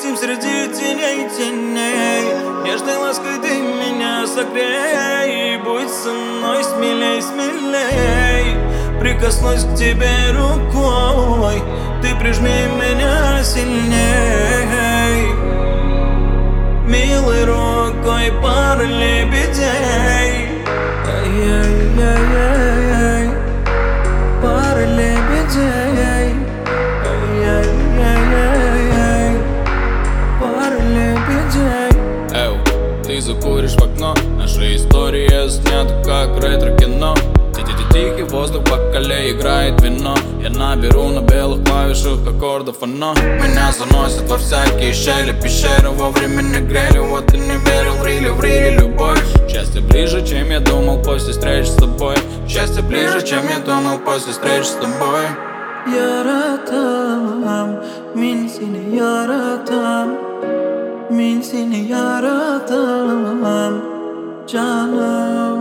летим среди теней. Нежной лаской ты меня согрей. Будь со мной смелей. Прикоснусь к тебе рукой, ты прижми меня сильней. Милой рукой пара лебедей. Ай-яй-яй-яй, пара лебедей. Ай-яй-яй-яй, пара лебедей. Эу, ты закуришь в окно, наша история снята как ретро-кино. Тихий воздух, в бокале играет вино. Я наберу на белых клавишах аккордов оно. Меня заносит во всякие щели пещеры. Вовремя не грели, вот и не верил в рили любовь. Счастье ближе, чем я думал после встречи с тобой. Счастье ближе, чем я думал после встречи с тобой. Yaratam, min seni yaratam, min seni yaratam, canım.